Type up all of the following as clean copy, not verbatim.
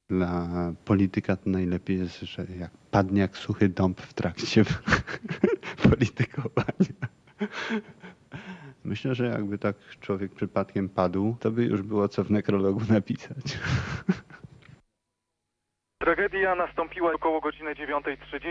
Dla polityka to najlepiej jest, że jak padnie jak suchy dąb w trakcie politykowania. Myślę, że jakby tak człowiek przypadkiem padł, to by już było co w nekrologu napisać. Tragedia nastąpiła około godziny 9:30.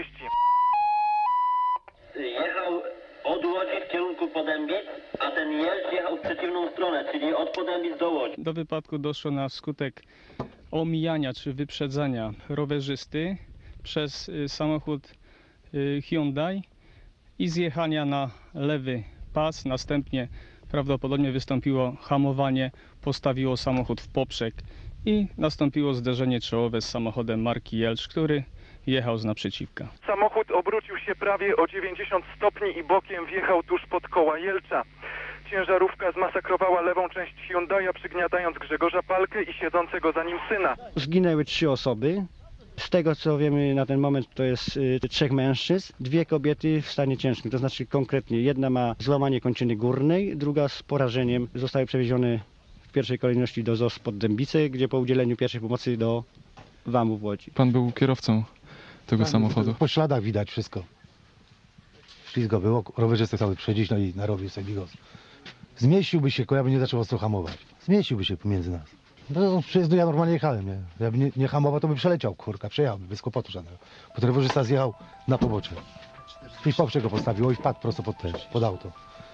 Jechał od Łodzi w kierunku Podębic, a ten jeźdź jechał w przeciwną stronę, czyli od Podębic do Łodzi. Do wypadku doszło na skutek omijania czy wyprzedzania rowerzysty przez samochód Hyundai i zjechania na lewy pas. Następnie prawdopodobnie wystąpiło hamowanie, postawiło samochód w poprzek i nastąpiło zderzenie czołowe z samochodem marki Jelcz, który jechał z naprzeciwka. Samochód obrócił się prawie o 90 stopni i bokiem wjechał tuż pod koła Jelcza. Ciężarówka zmasakrowała lewą część Hyundai'a, przygniatając Grzegorza Palkę i siedzącego za nim syna. Zginęły 3 osoby. Z tego co wiemy na ten moment to jest 3 mężczyzn, 2 kobiety w stanie ciężkim, to znaczy konkretnie jedna ma złamanie kończyny górnej, druga z porażeniem. Zostały przewiezione w pierwszej kolejności do ZOZ Poddębice, gdzie po udzieleniu pierwszej pomocy do WAM-u w Łodzi. Pan był kierowcą tego samochodu. Po śladach widać wszystko. Ślizgo było, rowerzysty cały przedzić, no i narobił sobie bigos. Zmieściłby się, ja bym nie zaczął ostro hamować. Zmieściłby się pomiędzy nas. No przejazdu ja normalnie jechałem, nie? Jakby nie hamował, to by przeleciał, kurka, przejechałby, bez kłopotu żadnego. Bo ten rowerzysta zjechał na pobocze. I poprzek go postawił i wpadł prosto pod auto.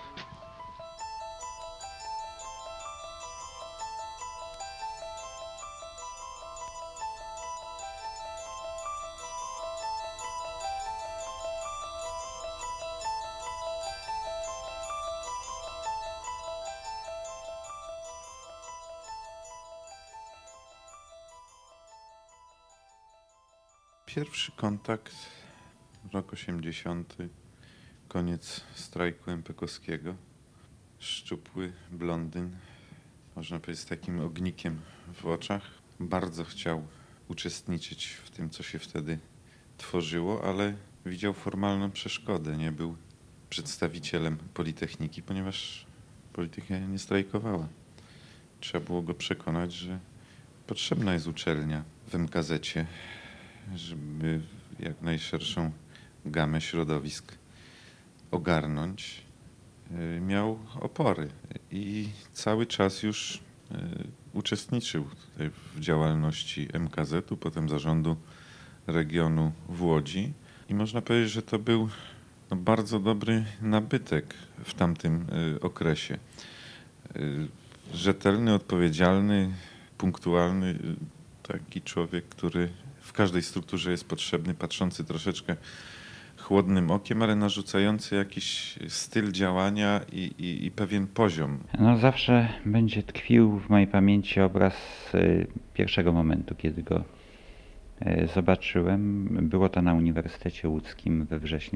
Pierwszy kontakt, rok 80, koniec strajku MPK-owskiego. Szczupły blondyn, można powiedzieć z takim ognikiem w oczach. Bardzo chciał uczestniczyć w tym, co się wtedy tworzyło, ale widział formalną przeszkodę. Nie był przedstawicielem Politechniki, ponieważ Politechnika nie strajkowała. Trzeba było go przekonać, że potrzebna jest uczelnia w MKZ-cie, żeby jak najszerszą gamę środowisk ogarnąć. Miał opory i cały czas już uczestniczył tutaj w działalności MKZ-u, potem zarządu regionu w Łodzi i można powiedzieć, że to był bardzo dobry nabytek w tamtym okresie. Rzetelny, odpowiedzialny, punktualny, taki człowiek, który w każdej strukturze jest potrzebny, patrzący troszeczkę chłodnym okiem, ale narzucający jakiś styl działania i pewien poziom. No zawsze będzie tkwił w mojej pamięci obraz pierwszego momentu, kiedy go zobaczyłem. Było to na Uniwersytecie Łódzkim we wrześniu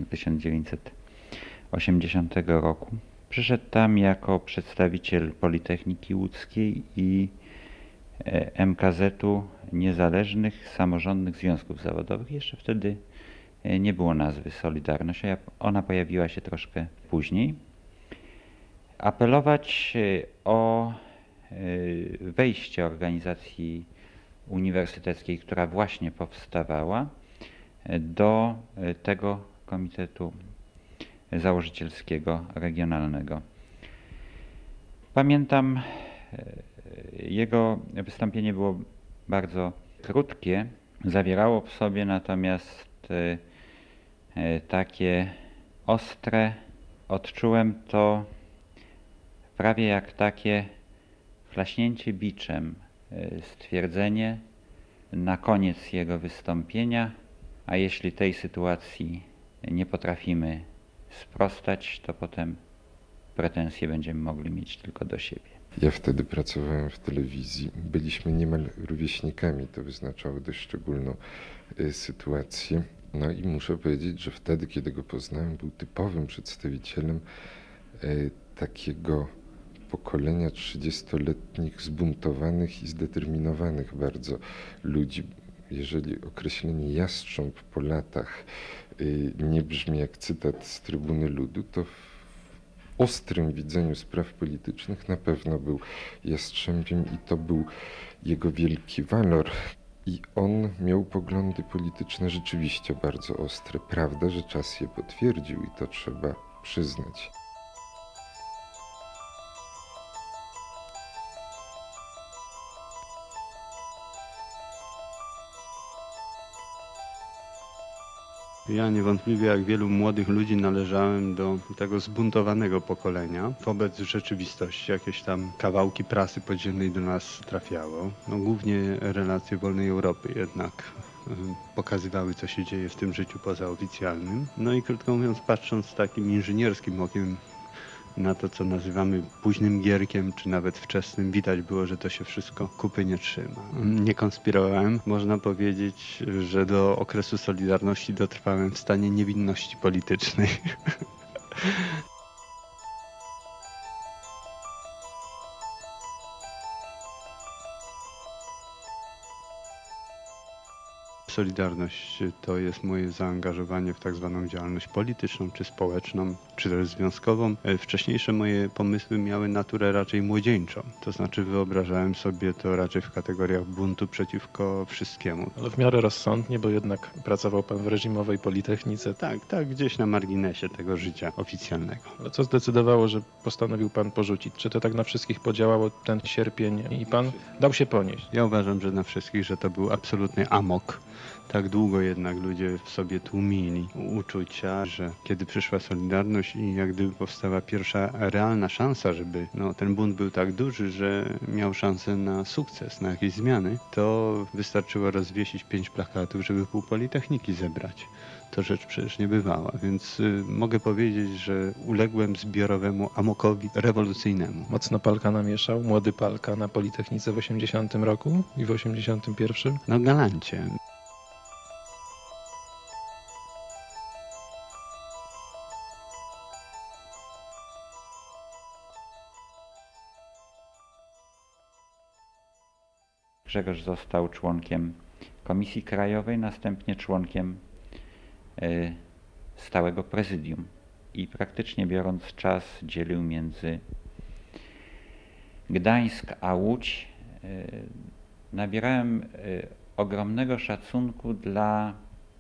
1980 roku. Przyszedł tam jako przedstawiciel Politechniki Łódzkiej i MKZ-u Niezależnych Samorządnych Związków Zawodowych. Jeszcze wtedy nie było nazwy Solidarność, a ona pojawiła się troszkę później. Apelować o wejście organizacji uniwersyteckiej, która właśnie powstawała, do tego komitetu założycielskiego regionalnego. Pamiętam, jego wystąpienie było bardzo krótkie, zawierało w sobie natomiast takie ostre, odczułem to prawie jak takie chlaśnięcie biczem, stwierdzenie na koniec jego wystąpienia, a jeśli tej sytuacji nie potrafimy sprostać, to potem pretensje będziemy mogli mieć tylko do siebie. Ja wtedy pracowałem w telewizji. Byliśmy niemal rówieśnikami. To wyznaczało dość szczególną sytuację. No i muszę powiedzieć, że wtedy, kiedy go poznałem, był typowym przedstawicielem takiego pokolenia 30-letnich, zbuntowanych i zdeterminowanych bardzo ludzi. Jeżeli określenie jastrząb po latach nie brzmi jak cytat z Trybuny Ludu, to w ostrym widzeniu spraw politycznych na pewno był jastrzębiem i to był jego wielki walor. I on miał poglądy polityczne rzeczywiście bardzo ostre. Prawda, że czas je potwierdził i to trzeba przyznać. Ja niewątpliwie, jak wielu młodych ludzi, należałem do tego zbuntowanego pokolenia wobec rzeczywistości. Jakieś tam kawałki prasy podziemnej do nas trafiało. No, głównie relacje wolnej Europy jednak pokazywały, co się dzieje w tym życiu pozaoficjalnym. No i krótko mówiąc, patrząc takim inżynierskim okiem na to, co nazywamy późnym gierkiem, czy nawet wczesnym, widać było, że to się wszystko kupy nie trzyma. Nie konspirowałem. Można powiedzieć, że do okresu Solidarności dotrwałem w stanie niewinności politycznej. Solidarność to jest moje zaangażowanie w tak zwaną działalność polityczną, czy społeczną, czy też związkową. Wcześniejsze moje pomysły miały naturę raczej młodzieńczą. To znaczy wyobrażałem sobie to raczej w kategoriach buntu przeciwko wszystkiemu. Ale w miarę rozsądnie, bo jednak pracował pan w reżimowej politechnice. Tak, gdzieś na marginesie tego życia oficjalnego. Ale co zdecydowało, że postanowił pan porzucić? Czy to tak na wszystkich podziałało ten sierpień i pan dał się ponieść? Ja uważam, że na wszystkich, że to był absolutny amok. Tak długo jednak ludzie w sobie tłumili uczucia, że kiedy przyszła Solidarność i jak gdyby powstała pierwsza realna szansa, żeby ten bunt był tak duży, że miał szansę na sukces, na jakieś zmiany, to wystarczyło rozwiesić 5 plakatów, żeby pół Politechniki zebrać. To rzecz przecież niebywała, więc mogę powiedzieć, że uległem zbiorowemu amokowi rewolucyjnemu. Mocno Palka namieszał, młody Palka na Politechnice w 80 roku i w 81. No galancie. Grzegorz został członkiem Komisji Krajowej, następnie członkiem stałego prezydium i praktycznie biorąc czas dzielił między Gdańsk a Łódź. Nabierałem ogromnego szacunku dla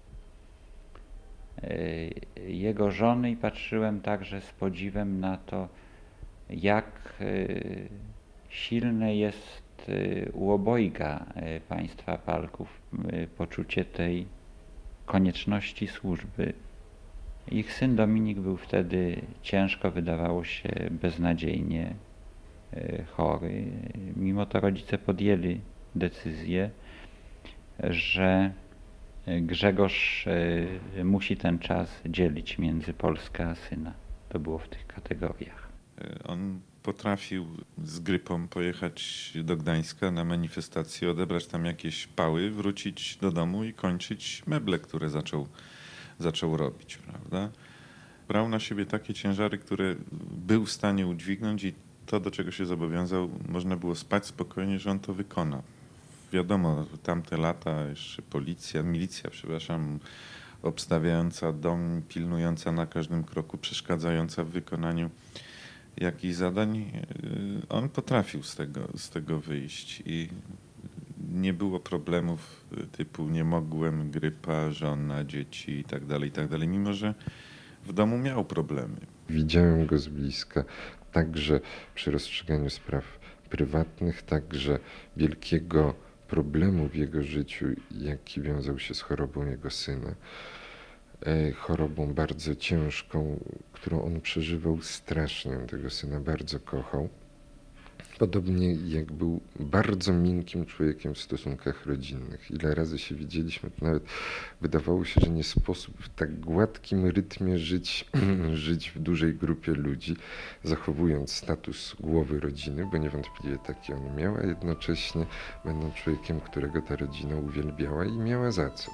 jego żony i patrzyłem także z podziwem na to, jak silne jest u obojga państwa Palków poczucie tej konieczności służby. Ich syn Dominik był wtedy ciężko, wydawało się beznadziejnie chory. Mimo to rodzice podjęli decyzję, że Grzegorz musi ten czas dzielić między Polskę a syna. To było w tych kategoriach. On potrafił z grypą pojechać do Gdańska na manifestację, odebrać tam jakieś pały, wrócić do domu i kończyć meble, które zaczął robić, prawda? Brał na siebie takie ciężary, które był w stanie udźwignąć i to, do czego się zobowiązał, można było spać spokojnie, że on to wykona. Wiadomo, tamte lata jeszcze milicja, obstawiająca dom, pilnująca na każdym kroku, przeszkadzająca w wykonaniu jakichś zadań, on potrafił z tego wyjść i nie było problemów typu nie mogłem, grypa, żona, dzieci i tak dalej, mimo że w domu miał problemy. Widziałem go z bliska, także przy rozstrzyganiu spraw prywatnych, także wielkiego problemu w jego życiu, jaki wiązał się z chorobą jego syna. Chorobą bardzo ciężką, którą on przeżywał strasznie. On tego syna bardzo kochał. Podobnie jak był bardzo miękkim człowiekiem w stosunkach rodzinnych. Ile razy się widzieliśmy, to nawet wydawało się, że nie sposób w tak gładkim rytmie żyć w dużej grupie ludzi, zachowując status głowy rodziny, bo niewątpliwie taki on miał, a jednocześnie będąc człowiekiem, którego ta rodzina uwielbiała i miała za co.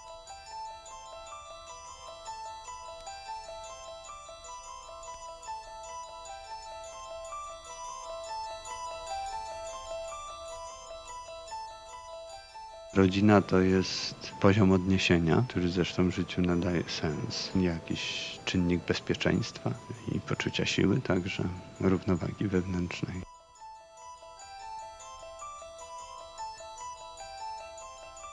Rodzina to jest poziom odniesienia, który zresztą w życiu nadaje sens, jakiś czynnik bezpieczeństwa i poczucia siły, także równowagi wewnętrznej.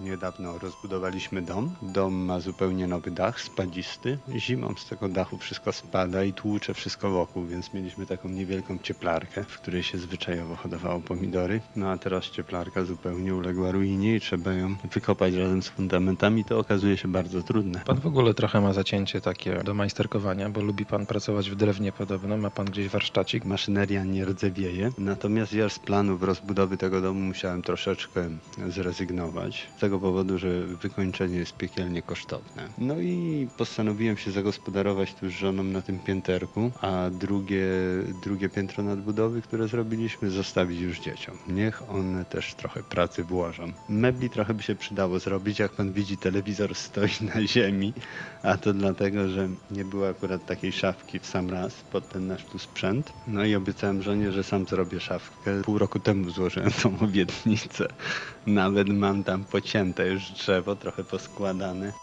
Niedawno rozbudowaliśmy dom. Dom ma zupełnie nowy dach, spadzisty. Zimą z tego dachu wszystko spada i tłucze wszystko wokół, więc mieliśmy taką niewielką cieplarkę, w której się zwyczajowo hodowało pomidory. No a teraz cieplarka zupełnie uległa ruinie i trzeba ją wykopać razem z fundamentami. To okazuje się bardzo trudne. Pan w ogóle trochę ma zacięcie takie do majsterkowania, bo lubi pan pracować w drewnie podobno. Ma pan gdzieś warsztacik? Maszyneria nie rdzewieje. Natomiast ja z planów rozbudowy tego domu musiałem troszeczkę zrezygnować. Z tego powodu, że wykończenie jest piekielnie kosztowne. No i postanowiłem się zagospodarować tu z żoną na tym pięterku, a drugie piętro nadbudowy, które zrobiliśmy, zostawić już dzieciom. Niech one też trochę pracy włożą. Mebli trochę by się przydało zrobić. Jak pan widzi, telewizor stoi na ziemi, a to dlatego, że nie było akurat takiej szafki w sam raz pod ten nasz tu sprzęt. No i obiecałem żonie, że sam zrobię szafkę. Pół roku temu złożyłem tą obietnicę. Nawet mam tam pocięte już drzewo, trochę poskładane.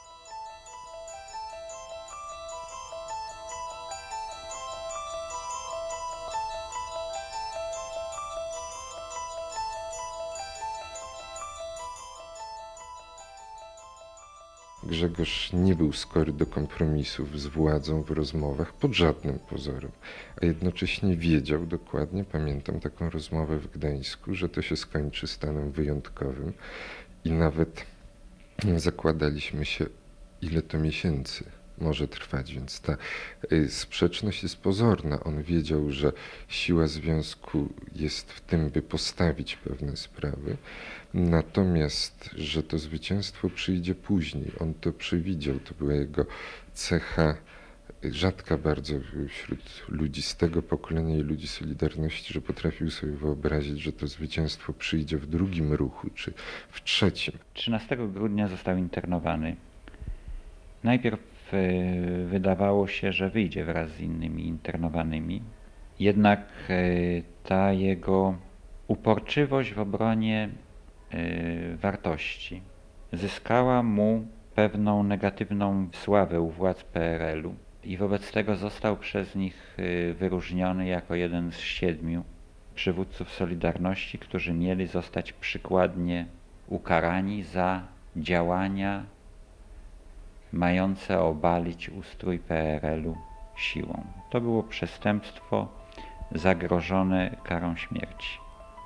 Grzegorz nie był skory do kompromisów z władzą w rozmowach pod żadnym pozorem, a jednocześnie wiedział dokładnie, pamiętam taką rozmowę w Gdańsku, że to się skończy stanem wyjątkowym i nawet zakładaliśmy się, ile to miesięcy może trwać, więc ta sprzeczność jest pozorna. On wiedział, że siła związku jest w tym, by postawić pewne sprawy, natomiast, że to zwycięstwo przyjdzie później. On to przewidział, to była jego cecha rzadka bardzo wśród ludzi z tego pokolenia i ludzi Solidarności, że potrafił sobie wyobrazić, że to zwycięstwo przyjdzie w drugim ruchu, czy w trzecim. 13 grudnia został internowany. Najpierw wydawało się, że wyjdzie wraz z innymi internowanymi. Jednak ta jego uporczywość w obronie wartości zyskała mu pewną negatywną sławę u władz PRL-u i wobec tego został przez nich wyróżniony jako jeden z 7 przywódców Solidarności, którzy mieli zostać przykładnie ukarani za działania mające obalić ustrój PRL-u siłą. To było przestępstwo zagrożone karą śmierci.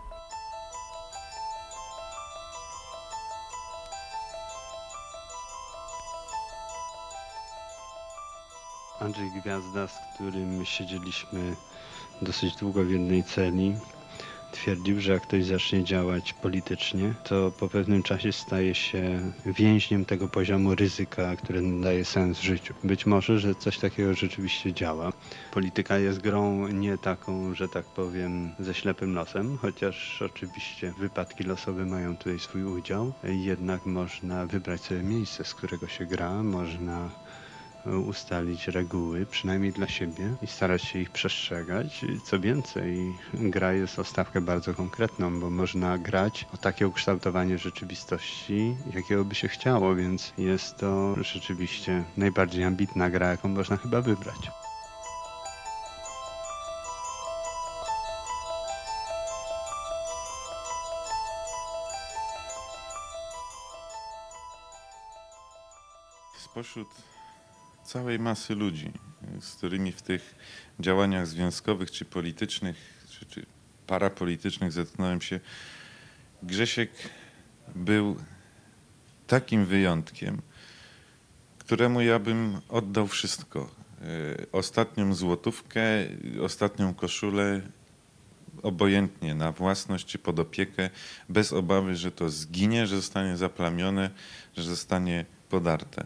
Andrzej Gwiazda, z którym siedzieliśmy dosyć długo w jednej celi, twierdził, że jak ktoś zacznie działać politycznie, to po pewnym czasie staje się więźniem tego poziomu ryzyka, który nadaje sens życiu. Być może, że coś takiego rzeczywiście działa. Polityka jest grą nie taką, że tak powiem, ze ślepym losem, chociaż oczywiście wypadki losowe mają tutaj swój udział. Jednak można wybrać sobie miejsce, z którego się gra, można ustalić reguły, przynajmniej dla siebie i starać się ich przestrzegać. Co więcej, gra jest o stawkę bardzo konkretną, bo można grać o takie ukształtowanie rzeczywistości, jakiego by się chciało, więc jest to rzeczywiście najbardziej ambitna gra, jaką można chyba wybrać. Spośród całej masy ludzi, z którymi w tych działaniach związkowych czy politycznych, czy parapolitycznych zetknąłem się, Grzesiek był takim wyjątkiem, któremu ja bym oddał wszystko. Ostatnią złotówkę, ostatnią koszulę, obojętnie na własność czy pod opiekę, bez obawy, że to zginie, że zostanie zaplamione, że zostanie podarte.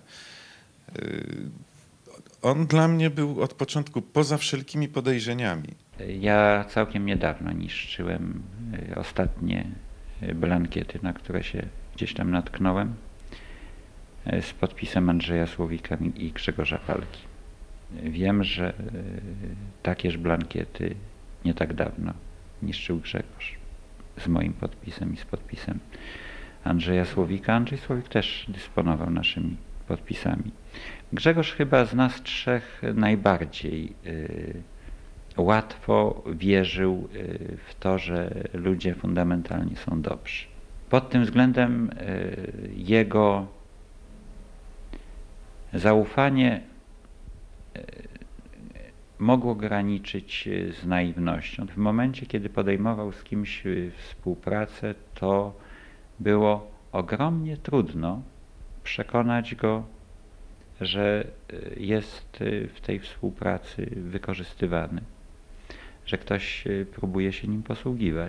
On dla mnie był od początku poza wszelkimi podejrzeniami. Ja całkiem niedawno niszczyłem ostatnie blankiety, na które się gdzieś tam natknąłem, z podpisem Andrzeja Słowika i Grzegorza Palki. Wiem, że takież blankiety nie tak dawno niszczył Grzegorz z moim podpisem i z podpisem Andrzeja Słowika. Andrzej Słowik też dysponował naszymi podpisami. Grzegorz chyba z nas trzech najbardziej łatwo wierzył w to, że ludzie fundamentalnie są dobrzy. Pod tym względem jego zaufanie mogło graniczyć z naiwnością. W momencie, kiedy podejmował z kimś współpracę, to było ogromnie trudno przekonać go, że jest w tej współpracy wykorzystywany, że ktoś próbuje się nim posługiwać.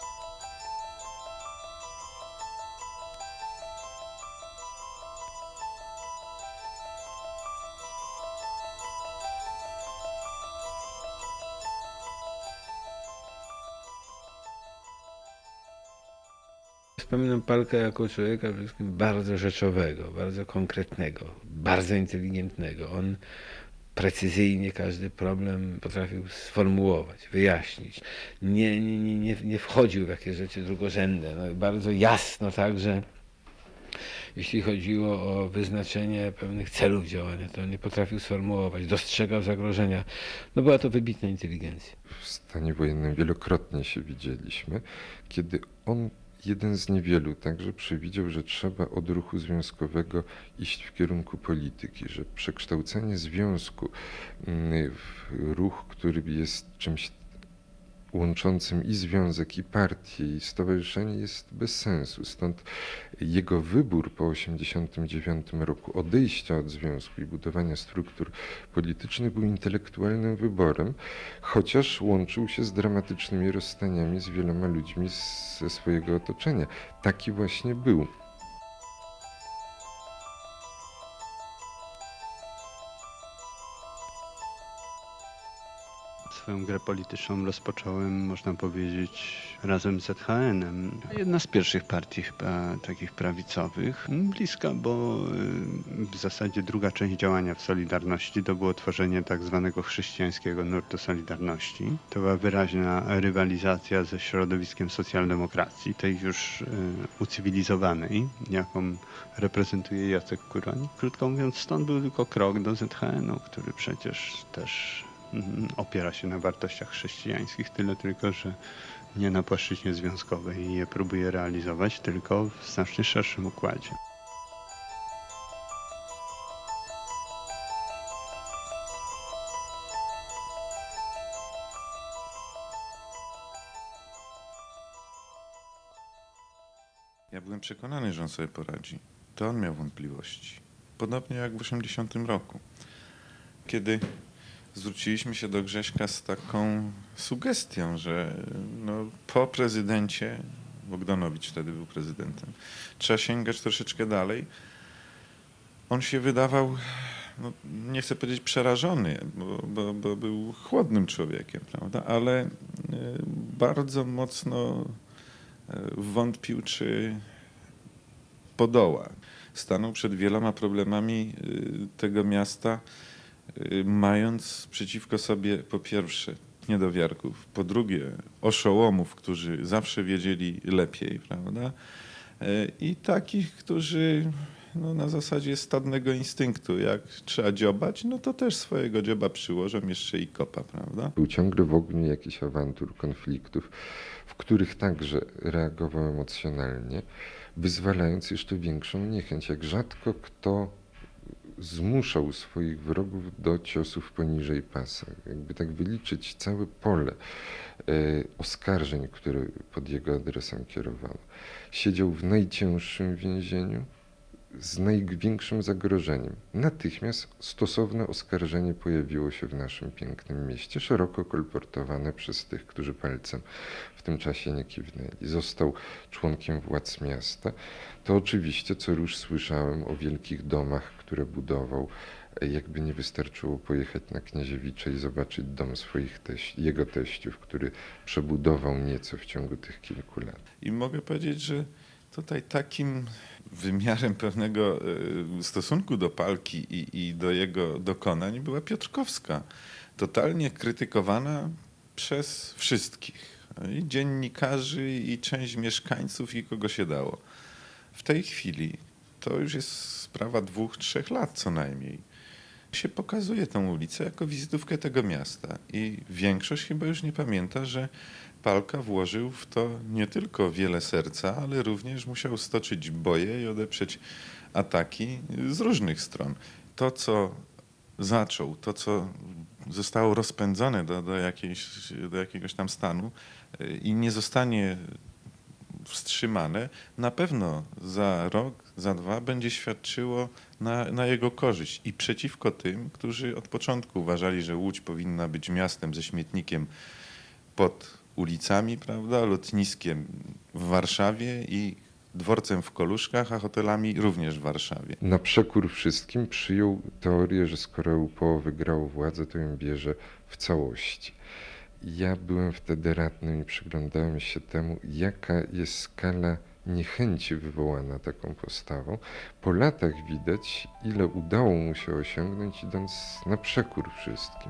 Wspominam Palka jako człowieka przede wszystkim bardzo rzeczowego, bardzo konkretnego, bardzo inteligentnego. On precyzyjnie każdy problem potrafił sformułować, wyjaśnić. Nie wchodził w jakieś rzeczy drugorzędne. No, bardzo jasno także, jeśli chodziło o wyznaczenie pewnych celów działania, to nie potrafił sformułować, dostrzegał zagrożenia. No była to wybitna inteligencja. W stanie wojennym wielokrotnie się widzieliśmy, kiedy on jeden z niewielu także przewidział, że trzeba od ruchu związkowego iść w kierunku polityki, że przekształcenie związku w ruch, który jest czymś łączącym i związek, i partię, i stowarzyszenie jest bez sensu. Stąd jego wybór po 1989 roku odejścia od związku i budowania struktur politycznych był intelektualnym wyborem, chociaż łączył się z dramatycznymi rozstaniami z wieloma ludźmi ze swojego otoczenia. Taki właśnie był. Swoją grę polityczną rozpocząłem, można powiedzieć, razem z ZHN-em. Jedna z pierwszych partii chyba takich prawicowych. Bliska, bo w zasadzie druga część działania w Solidarności to było tworzenie tak zwanego chrześcijańskiego nurtu Solidarności. To była wyraźna rywalizacja ze środowiskiem socjaldemokracji, tej już ucywilizowanej, jaką reprezentuje Jacek Kuroń. Krótko mówiąc, stąd był tylko krok do ZHN-u, który przecież też opiera się na wartościach chrześcijańskich, tyle tylko, że nie na płaszczyźnie związkowej i je próbuje realizować, tylko w znacznie szerszym układzie. Ja byłem przekonany, że on sobie poradzi. To on miał wątpliwości. Podobnie jak w 1980 roku, kiedy zwróciliśmy się do Grześka z taką sugestią, że no, po prezydencie, Bogdanowicz wtedy był prezydentem, trzeba sięgać troszeczkę dalej. On się wydawał, no, nie chcę powiedzieć przerażony, bo był chłodnym człowiekiem, prawda? Ale bardzo mocno wątpił, czy podoła. Stanął przed wieloma problemami tego miasta, mając przeciwko sobie po pierwsze niedowiarków, po drugie oszołomów, którzy zawsze wiedzieli lepiej, prawda? I takich, którzy no, na zasadzie stadnego instynktu, jak trzeba dziobać, no to też swojego dzioba przyłożą jeszcze i kopa, prawda? Był ciągle w ogniu jakichś awantur, konfliktów, w których także reagował emocjonalnie, wyzwalając jeszcze większą niechęć. Jak rzadko kto zmuszał swoich wrogów do ciosów poniżej pasa. Jakby tak wyliczyć całe pole oskarżeń, które pod jego adresem kierowano. Siedział w najcięższym więzieniu z największym zagrożeniem. Natychmiast stosowne oskarżenie pojawiło się w naszym pięknym mieście, szeroko kolportowane przez tych, którzy palcem w tym czasie nie kiwnęli. Został członkiem władz miasta. To oczywiście co rusz słyszałem o wielkich domach, które budował. Jakby nie wystarczyło pojechać na Kniaziewicze i zobaczyć dom swoich jego teściów, który przebudował nieco w ciągu tych kilku lat. I mogę powiedzieć, że tutaj takim wymiarem pewnego stosunku do Palki i do jego dokonań była Piotrkowska, totalnie krytykowana przez wszystkich, i dziennikarzy, i część mieszkańców, i kogo się dało. W tej chwili to już jest sprawa 2-3 lat co najmniej. się pokazuje tą ulicę jako wizytówkę tego miasta i większość chyba już nie pamięta, że Palka włożył w to nie tylko wiele serca, ale również musiał stoczyć boje i odeprzeć ataki z różnych stron. To, co zaczął, to, co zostało rozpędzone do jakiegoś tam stanu i nie zostanie wstrzymane, na pewno za rok, za 2 będzie świadczyło na jego korzyść i przeciwko tym, którzy od początku uważali, że Łódź powinna być miastem ze śmietnikiem pod ulicami, prawda, lotniskiem w Warszawie i dworcem w Koluszkach, a hotelami również w Warszawie. Na przekór wszystkim przyjął teorię, że skoro UPO wygrało władzę, to ją bierze w całości. Ja byłem wtedy radnym i przyglądałem się temu, jaka jest skala niechęci wywołana taką postawą. Po latach widać, ile udało mu się osiągnąć, idąc na przekór wszystkim.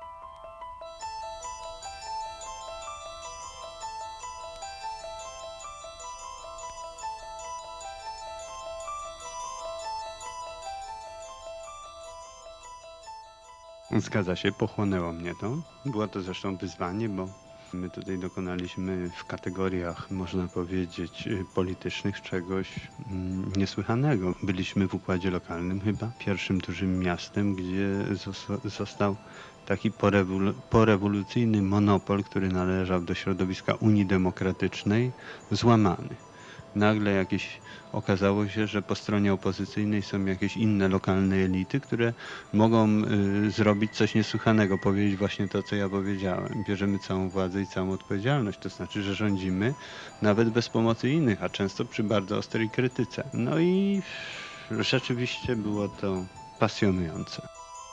Zgadza się, pochłonęło mnie to. Było to zresztą wyzwanie, bo my tutaj dokonaliśmy w kategoriach, można powiedzieć, politycznych czegoś niesłychanego. Byliśmy w układzie lokalnym chyba pierwszym dużym miastem, gdzie został taki porewolucyjny monopol, który należał do środowiska Unii Demokratycznej, złamany. Nagle okazało się, że po stronie opozycyjnej są jakieś inne lokalne elity, które mogą zrobić coś niesłychanego, powiedzieć właśnie to, co ja powiedziałem. Bierzemy całą władzę i całą odpowiedzialność, to znaczy, że rządzimy nawet bez pomocy innych, a często przy bardzo ostrej krytyce. No i rzeczywiście było to pasjonujące.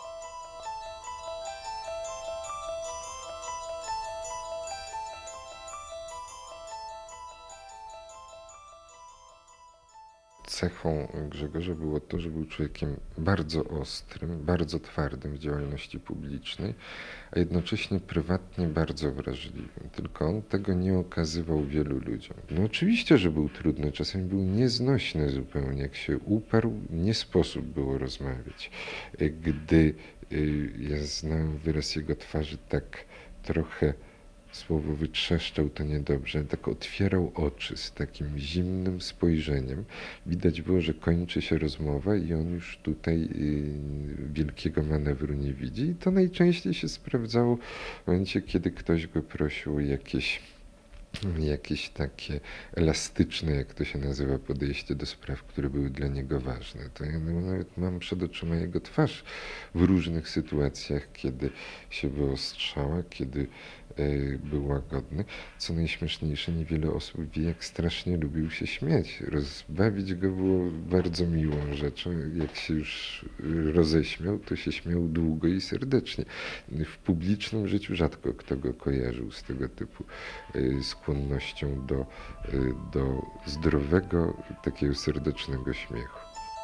Cechą Grzegorza było to, że był człowiekiem bardzo ostrym, bardzo twardym w działalności publicznej, a jednocześnie prywatnie bardzo wrażliwym. Tylko on tego nie okazywał wielu ludziom. No oczywiście, że był trudny, czasami był nieznośny zupełnie. Jak się uparł, nie sposób było rozmawiać. Gdy ja znałem wyraz jego twarzy, tak trochę słowo wytrzeszczał, to niedobrze, tak otwierał oczy z takim zimnym spojrzeniem. Widać było, że kończy się rozmowa i on już tutaj wielkiego manewru nie widzi. I to najczęściej się sprawdzało w momencie, kiedy ktoś go prosił o jakieś takie elastyczne, jak to się nazywa, podejście do spraw, które były dla niego ważne. To ja nawet mam przed oczyma jego twarz w różnych sytuacjach, kiedy się wyostrzała, kiedy był łagodny. Co najśmieszniejsze, niewiele osób wie, jak strasznie lubił się śmiać. Rozbawić go było bardzo miłą rzeczą. Jak się już roześmiał, to się śmiał długo i serdecznie. W publicznym życiu rzadko kto go kojarzył z tego typu skłonnością do zdrowego, takiego serdecznego śmiechu.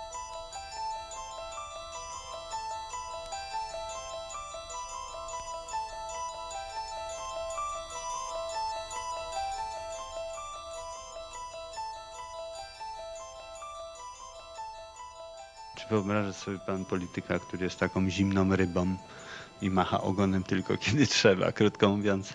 Czy wyobraża sobie pan polityka, który jest taką zimną rybą i macha ogonem tylko kiedy trzeba, krótko mówiąc?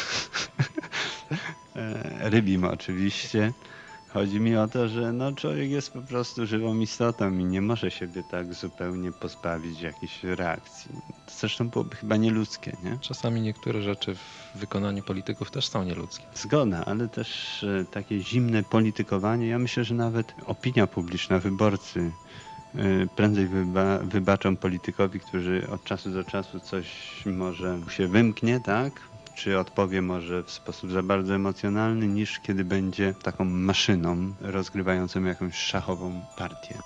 Rybim oczywiście. Chodzi mi o to, że człowiek jest po prostu żywą istotą i nie może siebie tak zupełnie pozbawić jakiejś reakcji. Zresztą byłoby chyba nieludzkie, nie? Czasami niektóre rzeczy w wykonaniu polityków też są nieludzkie. Zgoda, ale też takie zimne politykowanie, ja myślę, że nawet opinia publiczna, wyborcy prędzej wybaczą politykowi, który od czasu do czasu coś może się wymknie, tak? Czy odpowie może w sposób za bardzo emocjonalny, niż kiedy będzie taką maszyną rozgrywającą jakąś szachową partię.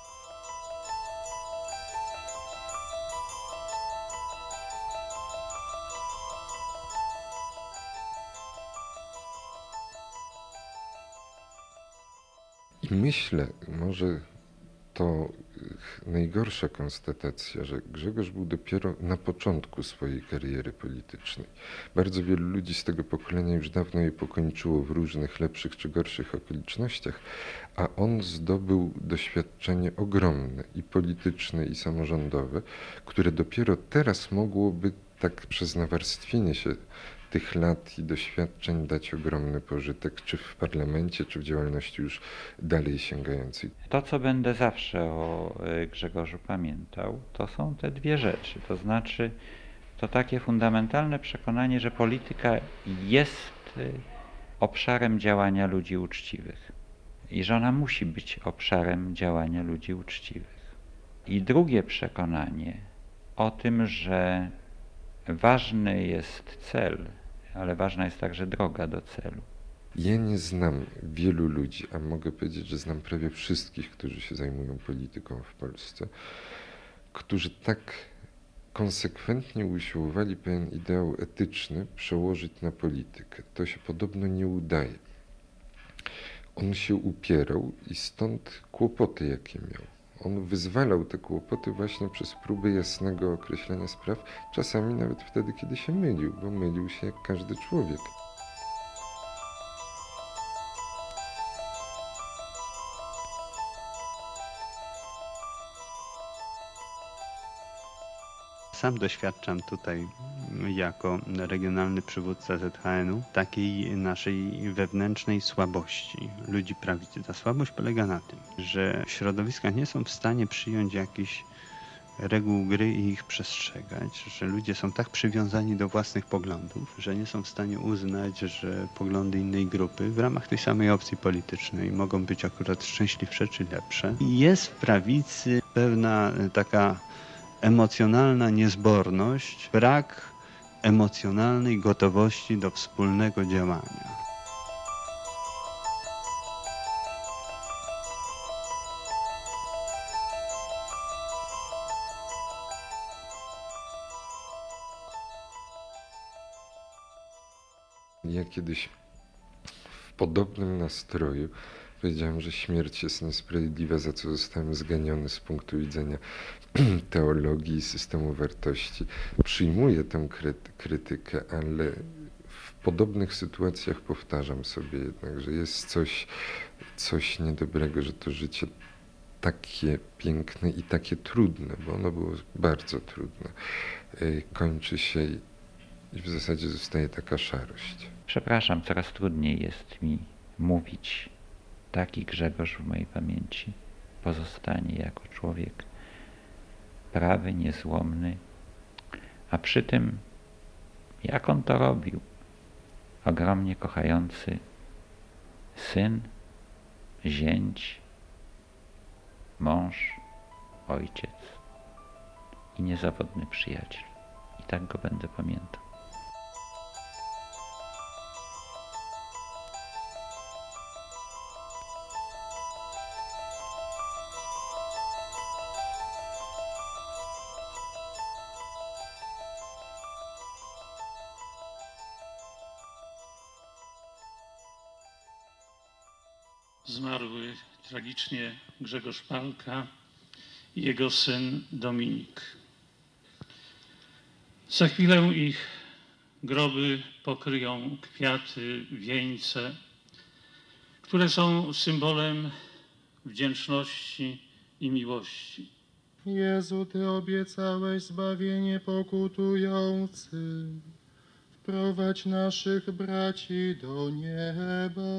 I myślę, może to najgorsza konstatacja, że Grzegorz był dopiero na początku swojej kariery politycznej. Bardzo wielu ludzi z tego pokolenia już dawno jej pokończyło w różnych lepszych czy gorszych okolicznościach, a on zdobył doświadczenie ogromne i polityczne, i samorządowe, które dopiero teraz mogłoby tak przez nawarstwienie się tych lat i doświadczeń dać ogromny pożytek, czy w parlamencie, czy w działalności już dalej sięgającej. To, co będę zawsze o Grzegorzu pamiętał, to są te dwie rzeczy. To znaczy, to takie fundamentalne przekonanie, że polityka jest obszarem działania ludzi uczciwych i że ona musi być obszarem działania ludzi uczciwych. I drugie przekonanie o tym, że ważny jest cel, ale ważna jest także droga do celu. Ja nie znam wielu ludzi, a mogę powiedzieć, że znam prawie wszystkich, którzy się zajmują polityką w Polsce, którzy tak konsekwentnie usiłowali pewien ideał etyczny przełożyć na politykę. To się podobno nie udaje. On się upierał i stąd kłopoty, jakie miał. On wyzwalał te kłopoty właśnie przez próby jasnego określenia spraw, czasami nawet wtedy, kiedy się mylił, bo mylił się jak każdy człowiek. Sam doświadczam tutaj jako regionalny przywódca ZHN-u takiej naszej wewnętrznej słabości ludzi prawicy. Ta słabość polega na tym, że środowiska nie są w stanie przyjąć jakichś reguł gry i ich przestrzegać, że ludzie są tak przywiązani do własnych poglądów, że nie są w stanie uznać, że poglądy innej grupy w ramach tej samej opcji politycznej mogą być akurat szczęśliwsze czy lepsze. I jest w prawicy pewna taka emocjonalna niezborność, brak emocjonalnej gotowości do wspólnego działania. Ja kiedyś w podobnym nastroju powiedziałem, że śmierć jest niesprawiedliwa, za co zostałem zganiony z punktu widzenia teologii i systemu wartości. Przyjmuję tę krytykę, ale w podobnych sytuacjach powtarzam sobie jednak, że jest coś niedobrego, że to życie takie piękne i takie trudne, bo ono było bardzo trudne, kończy się i w zasadzie zostaje taka szarość. Przepraszam, coraz trudniej jest mi mówić. Taki Grzegorz w mojej pamięci pozostanie jako człowiek prawy, niezłomny, a przy tym, jak on to robił, ogromnie kochający syn, zięć, mąż, ojciec i niezawodny przyjaciel. I tak go będę pamiętał. Zmarły tragicznie Grzegorz Palka i jego syn Dominik. Za chwilę ich groby pokryją kwiaty, wieńce, które są symbolem wdzięczności i miłości. Jezu, Ty obiecałeś zbawienie pokutującym. Wprowadź naszych braci do nieba.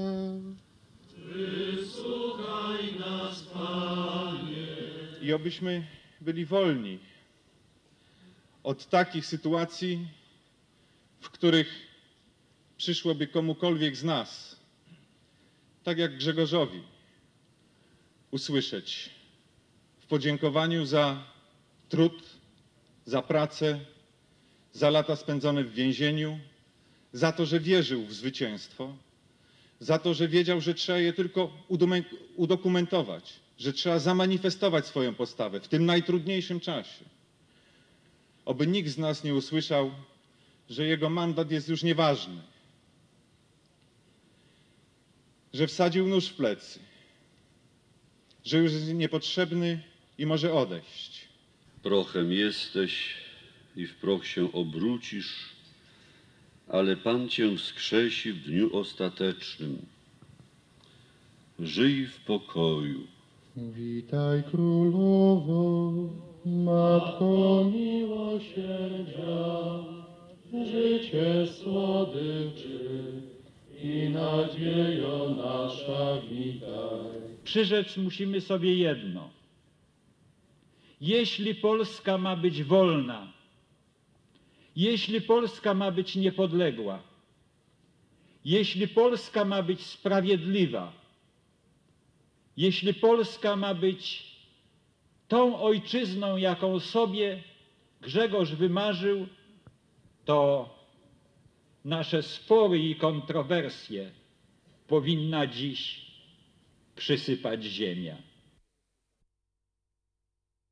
Wysłuchaj nas, Panie. I obyśmy byli wolni od takich sytuacji, w których przyszłoby komukolwiek z nas, tak jak Grzegorzowi, usłyszeć w podziękowaniu za trud, za pracę, za lata spędzone w więzieniu, za to, że wierzył w zwycięstwo, za to, że wiedział, że trzeba je tylko udokumentować, że trzeba zamanifestować swoją postawę w tym najtrudniejszym czasie. Oby nikt z nas nie usłyszał, że jego mandat jest już nieważny, że wsadził nóż w plecy, że już jest niepotrzebny i może odejść. Prochem jesteś i w proch się obrócisz, ale Pan cię wskrzesi w dniu ostatecznym. Żyj w pokoju. Witaj królowo, matko miłosierdzia, życie słodyczy i nadziejo nasza witaj. Przyrzec musimy sobie jedno. Jeśli Polska ma być wolna, jeśli Polska ma być niepodległa, jeśli Polska ma być sprawiedliwa, jeśli Polska ma być tą ojczyzną, jaką sobie Grzegorz wymarzył, to nasze spory i kontrowersje powinna dziś przysypać ziemia.